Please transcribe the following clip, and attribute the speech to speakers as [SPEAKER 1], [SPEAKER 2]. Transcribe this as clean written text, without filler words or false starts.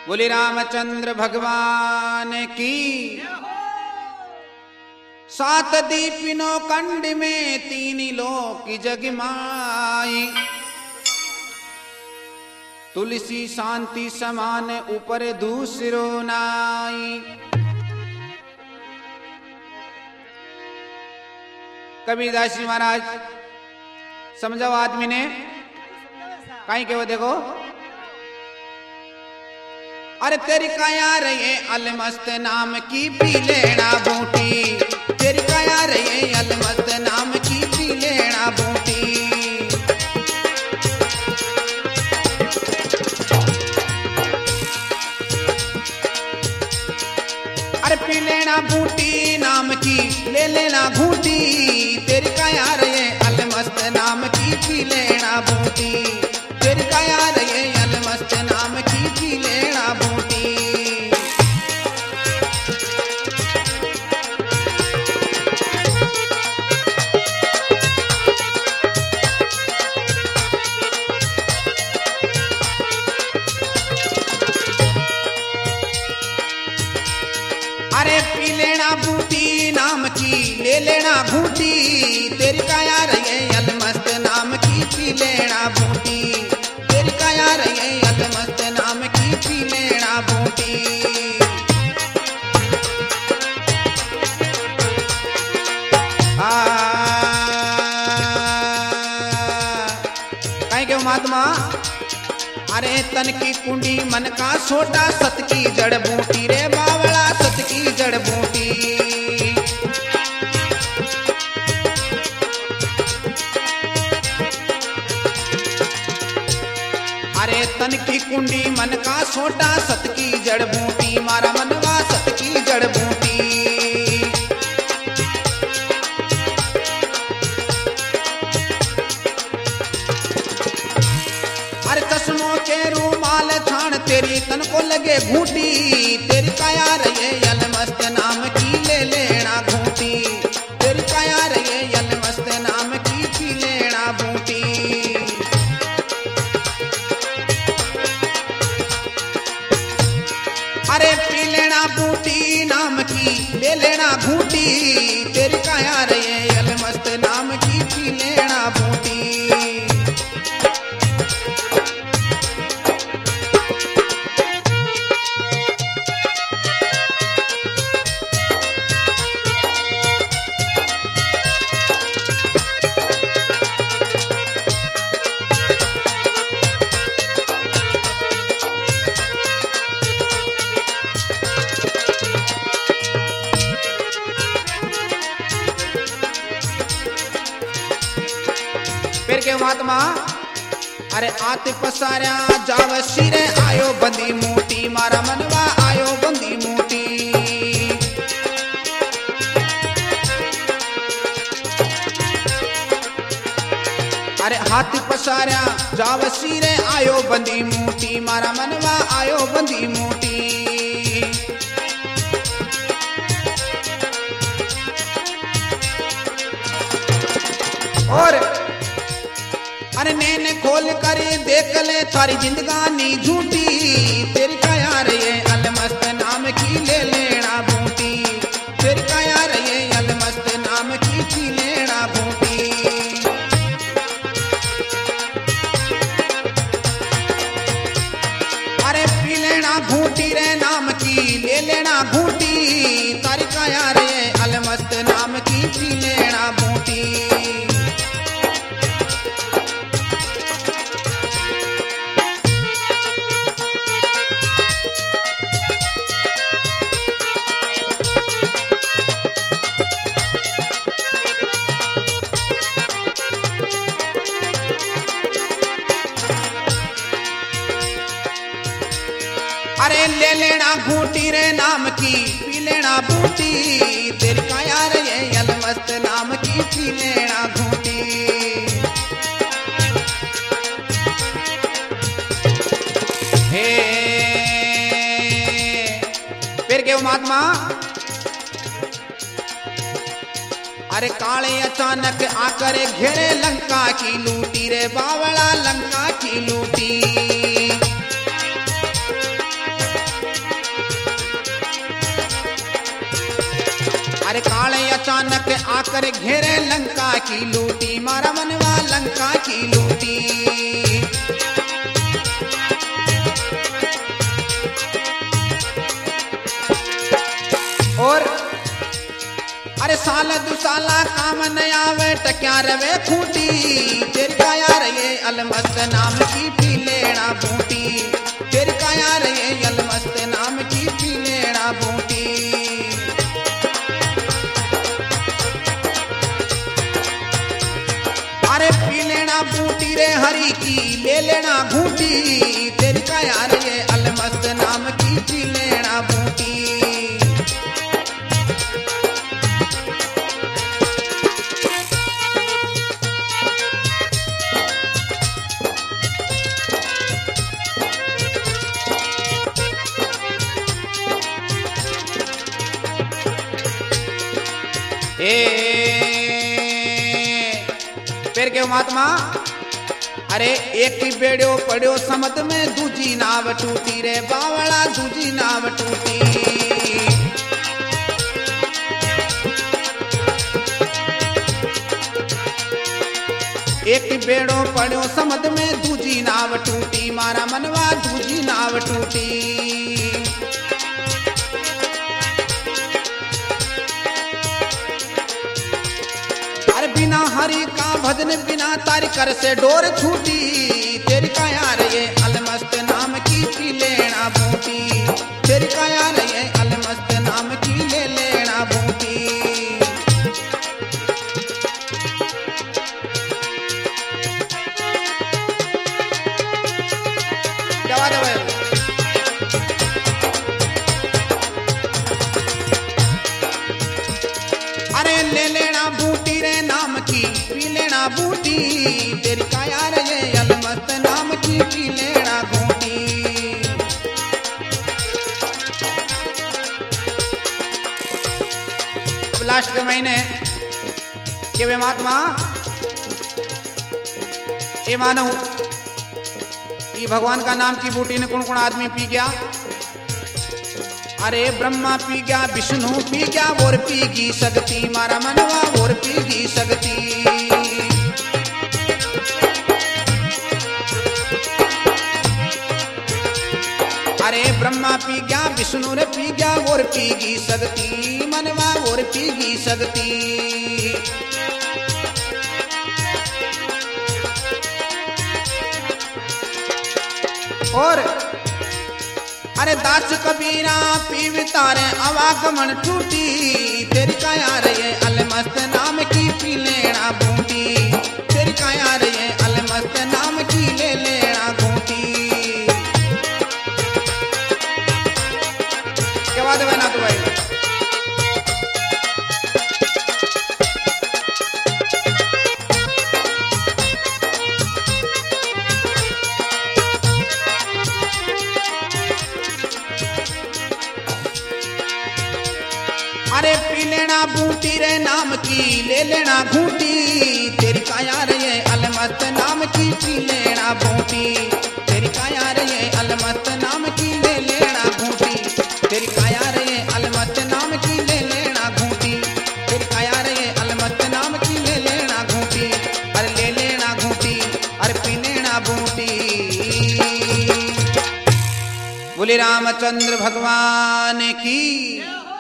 [SPEAKER 1] बोले रामचंद्र भगवान की। सात दीपिनो कंड में तीन लोक जगमाई, तुलसी शांति समान ऊपर दूसरो नाई। कबीरदास जी महाराज समझाओ आदमी ने कहीं के वो देखो, अरे तेरी काया रही अलमस्त नाम की पी लेना बूटी, तेरी काया रही अलमस्त नाम की पी लेना बूटी। अरे पी लेना बूटी नाम की ले लेना घूटी, तेरी काया रही अलमस्त नाम की पी लेना बूटी, तेरी काया रही अलमस्त नाम की पी लेना बूटी। अरे पी लेना बूटी नाम की ले लेना घूटी, तेरी काया रही अलमस्त नाम की पी लेना बूटी, तेरी काया रही अलमस्त नाम की पी लेना बूटी। कहीं के महात्मा, अरे तन की कुंडी मन का छोटा सत की जड़ बूटी रे बावला, सत की जड़ बूटी। अरे तन की कुंडी मन का छोटा सत की जड़ बूटी, मारा मनवा सत की जड़ बूटी। अरे चश्मों के रूमाल छान तेरी तन को लगे घूटी, तेरी काया रहे अलमस्त नाम की ले लेना घूटी, तेरी काया रहे अलमस्त नाम की पी लेना बूटी। अरे पी लेना बूटी नाम की ले लेना घूटी, तेरी काया रहे अलमस्त नाम की पी लेना बूटी। फिर के महात्मा, अरे आते पसारा जाव सिरे आयो बंदी मूटी, मारा मनवा आयो बंदी मूटी। अरे हाथ पसारा जाव सिरे आयो बंदी मूटी, मारा मनवा आयो बंदी मूटी। और अरे नैने खोल कर देख ले थारी जिंदगानी झूठी, तेरी काया रही अलमस्त नाम की ले लेना बूटी, तेरी काया रही अलमस्त नाम की पी लेना बूटी। अरे पी लेना घूटी रे नाम की ले लेना घूटी, तारी काया रही अलमस्त नाम की पी लेना बूटी। अरे ले लेना घूटी रे नाम की पी लेना बूटी, तेरी काया रही अलमस्त नाम की पी लेना घूटी। हे फिर के महात्मा, अरे काले अचानक आकर घेरे लंका की लूटी रे बावला, लंका की लूटी। आकर घेरे लंका की लूटी, मारा मनवा लंका की लूटी। और अरे साल दुसाला काम न आवे टक्या रवे खूटी, तेरी काया रे अलमस्त नाम की पी लेना बूटी, तेरी काया रे अलमस्त नाम की पी लेना बूटी। अरे पी लेना बूटी रे हरी की, ले लेना घूटी, तेरी काया रे अलमस्त नाम की पी लेना बूटी। फिर के महात्मा अरे एक ही बेड़ो पड़ो समत में, दूजी नाव टूटी रे बावड़ा, दूजी नाव टूटी। एक ही बेड़ो पड़ो समत में, दूजी नाव टूटी, मारा मनवा दूजी नाव टूटी। बिना हरि का भजन बिना तारी कर से डोर छूटी, तेरी काया रे अलमस्त नाम की पी लेना बूटी, तेरी काया रे अलमस्त नाम की ले लेना बूटी। जवा दे अरे ले लेना बूटी रे नाम की पी लेना बूटी, तेरी काया रे अलमस्त नाम की पी लेना घूटी। अब लास्ट के महीने के वे महात्मा ये मानो ये भगवान का नाम की बूटी ने कौन कौन आदमी पी गया। अरे ब्रह्मा पी गया, विष्णु पी गया, और पीगी शक्ति, मारा मनवा और पीगी शक्ति। अरे ब्रह्मा पी गया, विष्णु ने पी गया, और पीगी शक्ति, मनवा और पीगी शक्ति। और अरे दास कबीरा पीव तारे आवागमन टूटी, तेरी काया रे अलमस्त नाम की पी लेना बूटी, तेरी काया रे अलमस्त नाम की ले लेना घूटी। क्या बात है ना तो भाई। अरे पी लेना बूटी रे नाम की ले लेना घूटी, तेरी काया रे अलमस्त नाम की पी लेना बूटी, तेरी काया रे अलमस्त नाम की ले लेना घूटी, तेरी काया रे अलमस्त नाम की ले लेना घूटी, तेरी काया रे अलमस्त नाम की ले लेना घूटी। अरे ले लेना घूटी, अरे पी लेना बूटी। बोले रामचंद्र भगवान की।